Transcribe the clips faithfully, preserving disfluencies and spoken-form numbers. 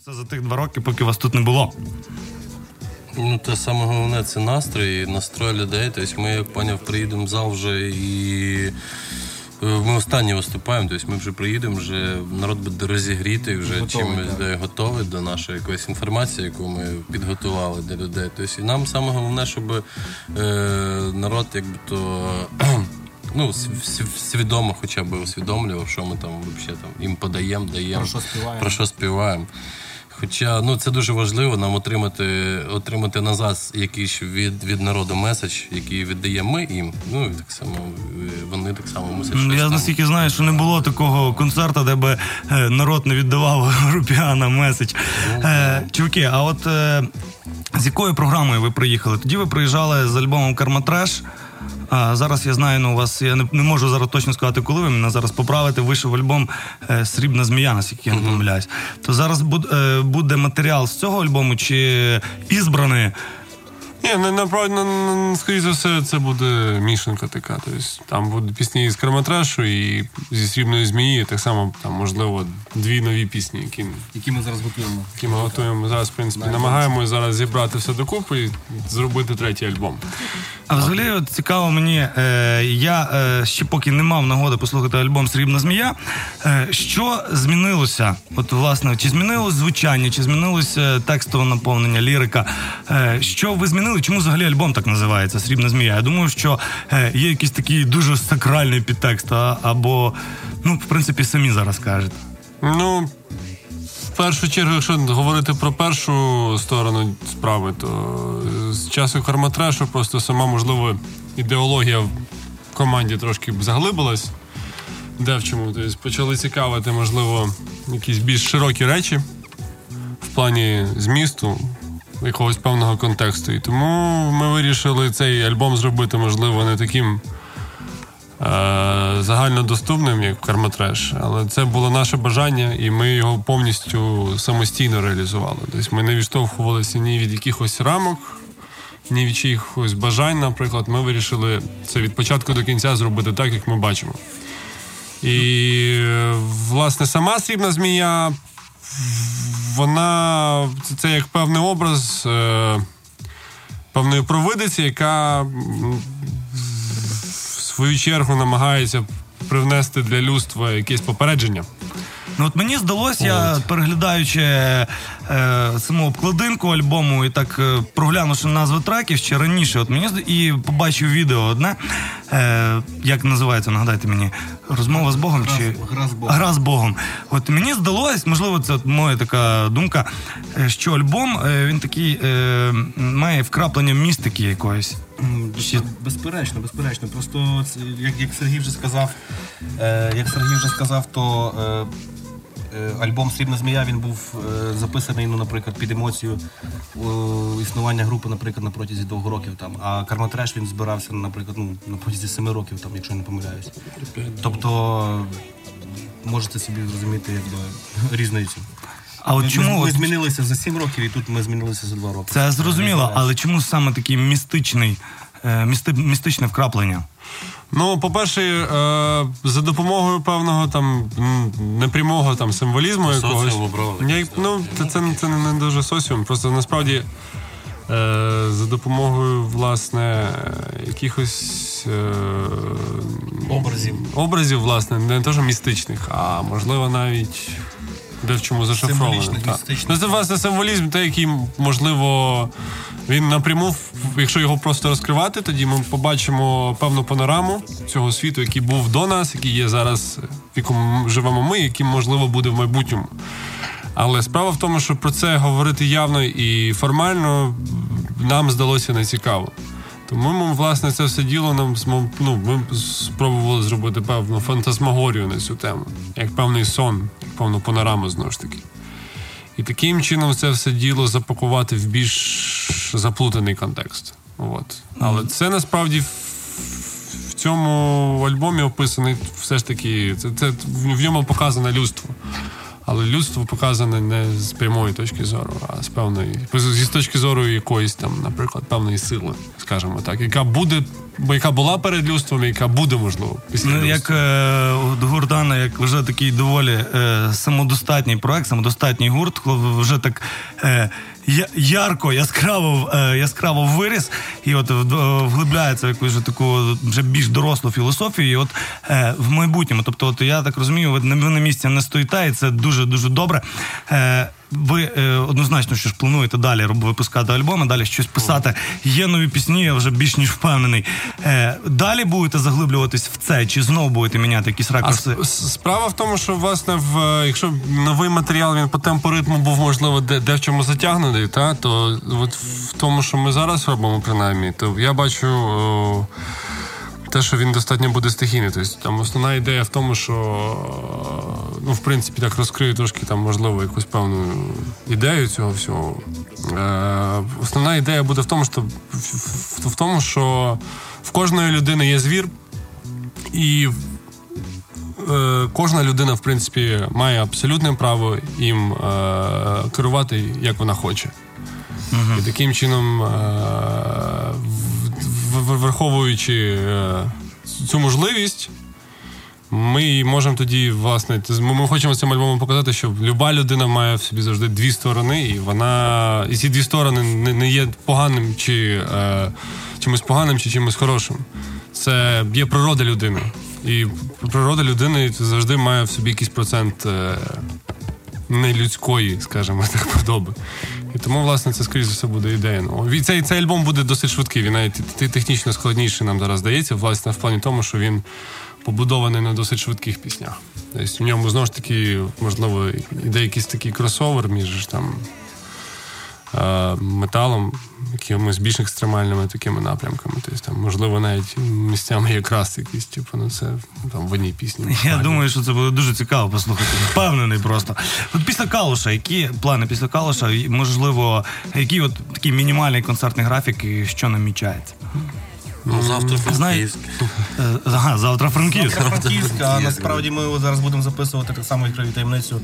це за тих два роки, поки вас тут не було? Ну, те саме головне, це настрій, настрой людей. Тобто ми, як поняв, приїдемо в зал вже і ми останні виступаємо, тобто ми вже приїдемо, вже народ буде розігрітий, вже чимось да, готовий до нашої якоїсь інформації, яку ми підготували для людей. Тобто і нам саме головне, щоб е, народ якби то ну, свідомо хоча б усвідомлював, що ми там взагалі там їм подаємо, даємо, про що співаємо. Про що співаємо. Хоча, ну, це дуже важливо нам отримати, отримати назад якийсь від, від народу меседж, який віддаємо ми їм. Ну, і так само, вони так само мусять щось. Я настільки знаю, що не було такого концерту, де би народ не віддавав групі Анна меседж. Ну, е, чуваки, а от е, з якою програмою ви приїхали? Тоді ви приїжджали з альбомом «Карма-треш». А зараз я знаю, ну, у вас, я не, не можу зараз точно сказати, коли ви мене зараз поправите, вийшов альбом е, «Срібна змія», наскільки я не помиляюсь. То зараз буд, е, буде матеріал з цього альбому чи ізбраний? Ні, насправді, скоріше за все, це буде мішанка така. Тобто, там будуть пісні із «Карма-трешу» і зі «Срібної змії», так само, там, можливо, дві нові пісні, які, які ми зараз готуємо. Які ми готуємо. Зараз, в принципі, намагаємося зараз зібрати все докупи і зробити третій альбом. А взагалі, от, цікаво мені, е, я е, ще поки не мав нагоди послухати альбом «Срібна змія», е, що змінилося? От, власне, чи змінилось звучання, чи змінилось текстове наповнення, лірика? Е, що ви змінили? Чому взагалі альбом так називається «Срібна змія»? Я думаю, що е, є якийсь такий дуже сакральний підтекст, а, або, ну, в принципі, самі зараз кажете. Ну, в першу чергу, якщо говорити про першу сторону справи, то з часу «Карма-трешу» просто сама, можливо, ідеологія в команді трошки заглибилась. Де в чому? Тобто почали цікавити, можливо, якісь більш широкі речі в плані змісту, якогось певного контексту. І тому ми вирішили цей альбом зробити, можливо, не таким е- загальнодоступним, як «Карма-треш», але це було наше бажання, і ми його повністю самостійно реалізували. Тобто ми не відштовхувалися ні від якихось рамок, ні від чиїхось бажань, наприклад. Ми вирішили це від початку до кінця зробити так, як ми бачимо. І, власне, сама «Срібна змія», вона, це, це як певний образ е, певної провидиці, яка в свою чергу намагається привнести для людства якесь попередження. Ну от мені здалося, я переглядаючи е, саму обкладинку альбому і так е, проглянувши назви треків ще раніше, от мені і побачив відео одне, е, як називається, нагадайте мені, «Розмова з Богом» Гра, чи «Гра з Богом». «Гра з Богом». От мені здалось, можливо, це от моя така думка, що альбом, е, він такий е, має вкраплення містики якоїсь. Чи... Безперечно, безперечно. Просто, як, як Сергій вже сказав, е, як Сергій вже сказав, то е, е, альбом «Срібна змія», він був е, записаний, ну, наприклад, під емоцію е, існування групи, наприклад, на протязі двох років там. А «Карма-треш» він збирався, наприклад, ну, на протязі семи років, там, якщо я не помиляюсь. Тобто, можете собі зрозуміти, якби, різницю. А от ми, чому ми от... змінилися за сім років, і тут ми змінилися за два роки. Це зрозуміло, але чому саме такий містичний, е, місти, містичне вкраплення? Ну, по-перше, е, за допомогою певного там непрямого там символізму якогось. Соціум Я, ну, це, це, це не дуже соціум, просто насправді е, за допомогою, власне, якихось е, образів. Образів, власне, не те, що містичних, а можливо навіть де в чому зашифровано. Ну, це, власне, символізм, той, який, можливо, він напряму, якщо його просто розкривати, тоді ми побачимо певну панораму цього світу, який був до нас, який є зараз, в якому живемо ми, яким, можливо, буде в майбутньому. Але справа в тому, що про це говорити явно і формально нам здалося нецікаво. Тому ми, власне, це все діло нам, ну, ми спробували зробити певну фантасмагорію на цю тему, як певний сон, як певну панораму, знову ж таки. І таким чином це все діло запакувати в більш заплутаний контекст. От. Але це насправді в, в цьому альбомі описаний все ж таки, це, це, в ньому показане людство. Але людство показане не з прямої точки зору, а з певної, зі точки зору якоїсь там, наприклад, певної сили, скажімо так, яка буде бо яка була перед люстром, яка буде, можливо, після Ну, люстра. як е, гурт Анна, як вже такий доволі е, самодостатній проект, самодостатній гурт, коли вже так е, я, ярко, яскраво, е, яскраво виріс, і от е, вглибляється в якусь вже таку вже більш дорослу філософію, і от е, в майбутньому, тобто, от я так розумію, ви на, ви на місці не стоїте, і це дуже-дуже добре. Е, Ви е, однозначно, що ж плануєте далі випускати альбоми, далі щось писати. Є нові пісні, я вже більш ніж впевнений. Е, далі будете заглиблюватись в це, чи знову будете міняти якісь А ракурси? сп- справа в тому, що власне, в, якщо новий матеріал він по темпу ритму був, можливо, де, де в чому затягнутий, та, то от в тому, що ми зараз робимо, принаймні, то я бачу о, те, що він достатньо буде стихійний. Тобто там основна ідея в тому, що ну, в принципі, так розкрию трошки там, можливо, якусь певну ідею цього всього. Е, основна ідея буде в тому, що в, в, в тому, що в кожної людини є звір, і е, кожна людина, в принципі, має абсолютне право їм е, керувати, як вона хоче. Uh-huh. І таким чином, е, в, в, враховуючи е, цю можливість, ми можемо тоді, власне, ми хочемо цим альбомом показати, що люба людина має в собі завжди дві сторони, і вона, і ці дві сторони не, не є поганим чи е, чимось поганим, чи чимось хорошим. Це є природа людини. І природа людини завжди має в собі якийсь процент е, нелюдської, скажімо так, подоби. І тому, власне, це, скоріш за все, буде ідея. Ну, цей, цей альбом буде досить швидкий, він навіть технічно складніший нам зараз здається, власне, в плані тому, що він побудований на досить швидких піснях. Тобто в ньому, знову ж таки, можливо, іде якийсь такий кросовер між там металом, якимось більш екстремальними такими напрямками. Тобто, там, можливо, навіть місцями якраз якісь, типу, ну це там в одній пісні. Я думаю, що це буде дуже цікаво послухати. Впевнений просто. От після Калуша, які плани після Калуша, можливо, який от такий мінімальний концертний графік і що намічається? Ну, завтра Франківськ. Ага, завтра Франківськ. Завтра Франківськ, а насправді ми зараз будемо записувати так само відкриві таємницю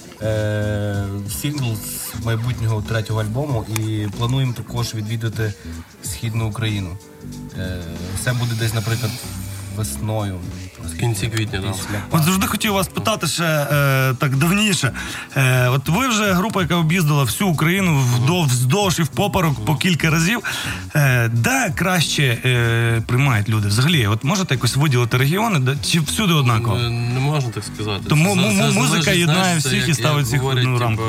е- сингл з майбутнього третього альбому і плануємо також відвідати Східну Україну. Е- це буде десь, наприклад, весною. В кінці квітня, так. От завжди хотів вас питати ще е, так давніше. Е, от ви вже група, яка об'їздила всю Україну вдовж, вздовж і впоперек по кілька разів. Е, де краще е, приймають люди? Взагалі, от можете якось виділити регіони, де, чи всюди однаково? Не, не можна так сказати. Тому це, це музика залежить, єднає знаєш, всіх як, і ставить як всіх в говорять, одну рамку.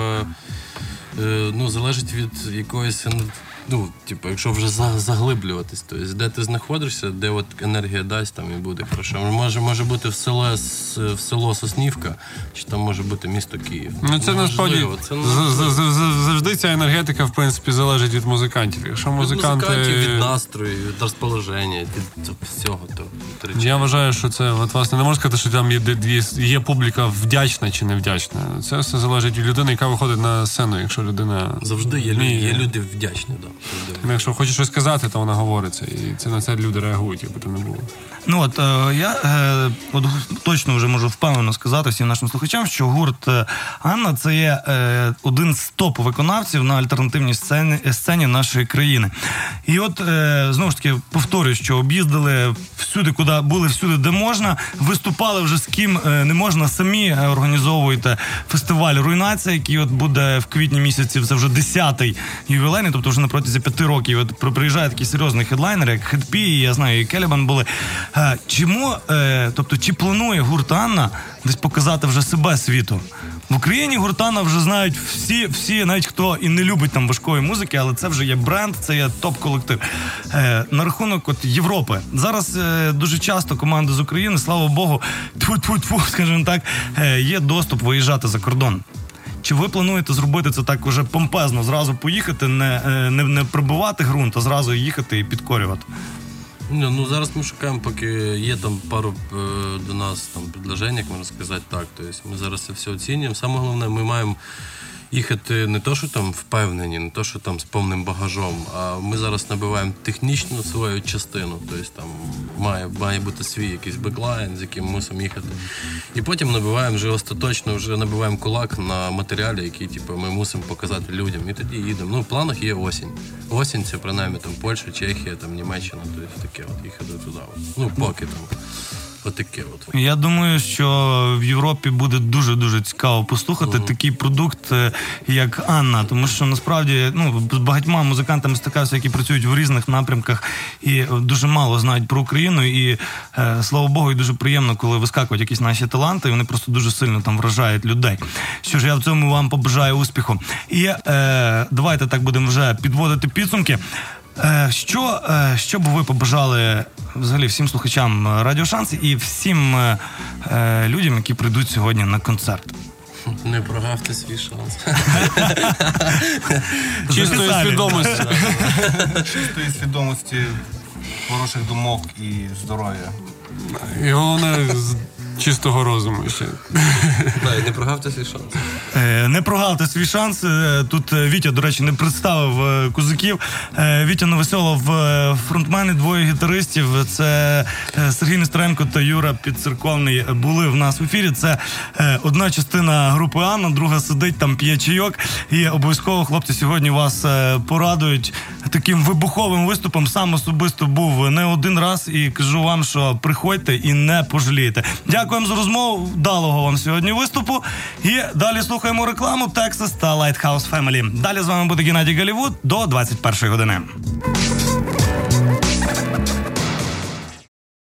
Типу, е, ну, залежить від якоїсь, ну, типу, якщо вже заглиблюватись, то есть, де ти знаходишся, де от енергія дасть, там і буде хорошо. Може, може бути в село, в село Соснівка, чи там може бути місто Київ. Ну, це насправді це завжди ця енергетика, в принципі, залежить від музикантів. Якщо музиканти... Від музикантів, від настрою, від розположення, від всього. То, Я вважаю, що це, от, власне, не можна сказати, що там є, є публіка вдячна чи не вдячна. Це все залежить від людини, яка виходить на сцену, якщо людина... Завжди є, вміє. є люди вдячні, да. Якщо хоче щось сказати, то вона говориться. І це на це люди реагують, якби то не було. Ну от е, я е, от, точно вже можу впевнено сказати всім нашим слухачам, що гурт е, Анна це є е, один з топ-виконавців на альтернативній сцені, сцені нашої країни. І от е, знову ж таки повторюю, що об'їздили всюди, куди були, всюди, де можна, виступали вже з ким е, не можна, самі організовуєте фестиваль «Руйнація», який от буде в квітні місяці, це вже десятий ювілейний, тобто вже на протязі п'яти років от приїжджає такий серйозний хедлайнер, як Хедпі, я знаю, і Келебан були. Е, чому, е, тобто, чи планує гурт Анна десь показати вже себе світу? В Україні гурт Анна вже знають всі, всі, навіть хто і не любить там важкої музики, але це вже є бренд, це є топ-колектив. Е, на рахунок от Європи. Зараз е, дуже часто команди з України, слава Богу, тьфу-тьфу-тьфу, скажімо так, е, є доступ виїжджати за кордон. Чи ви плануєте зробити це так уже помпезно, зразу поїхати, не, не, не пробивати ґрунт, а зразу їхати і підкорювати? Не, ну зараз ми шукаємо, поки є там пару е, до нас там предложень, як можна сказати так. Тобто ми зараз це все оцінюємо. Саме головне, ми маємо їхати не то, що там впевнені, не то, що там з повним багажом, а ми зараз набиваємо технічну свою частину, тобто там має, має бути свій якийсь беклайн, з яким ми мусимо їхати. І потім набиваємо вже остаточно, вже набиваємо кулак на матеріалі, який типу, ми мусимо показати людям. І тоді їдемо. Ну, в планах є осінь. Осінь це принаймні там Польща, Чехія, там Німеччина, тобто таке от їхати туди. Ну, поки там. Отаке от. Я думаю, що в Європі буде дуже-дуже цікаво послухати uh-huh. такий продукт, як Анна, тому що насправді ну, з багатьма музикантами стикався, які працюють в різних напрямках і дуже мало знають про Україну, і е, слава Богу, і дуже приємно, коли вискакують якісь наші таланти, і вони просто дуже сильно там вражають людей. Що ж, я в цьому вам побажаю успіху. І е, давайте так будемо вже підводити підсумки. Що, що б ви побажали взагалі всім слухачам Радіо Шанс і всім е, людям, які прийдуть сьогодні на концерт? Не прогавте свій шанс. Чистої свідомості. Чистої свідомості, хороших думок і здоров'я. І головне, з чистого розуму ще. Не прогавте свій шанс. Не прогавте свій шанс. Тут Вітя, до речі, не представив козаків. Вітя Новоселов, фронтмени, двоє гітаристів. Це Сергій Нестеренко та Юра Підцерковний були в нас в ефірі. Це одна частина групи Анна, друга сидить, там п'є чайок. І обов'язково хлопці сьогодні вас порадують таким вибуховим виступом. Сам особисто був не один раз і кажу вам, що приходьте і не пожалієте. Дякуємо за розмову, вдалого вам сьогодні виступу. І далі слухаємо рекламу Texas та Lighthouse Family. Далі з вами буде Геннадій Голлівуд до двадцять першої години.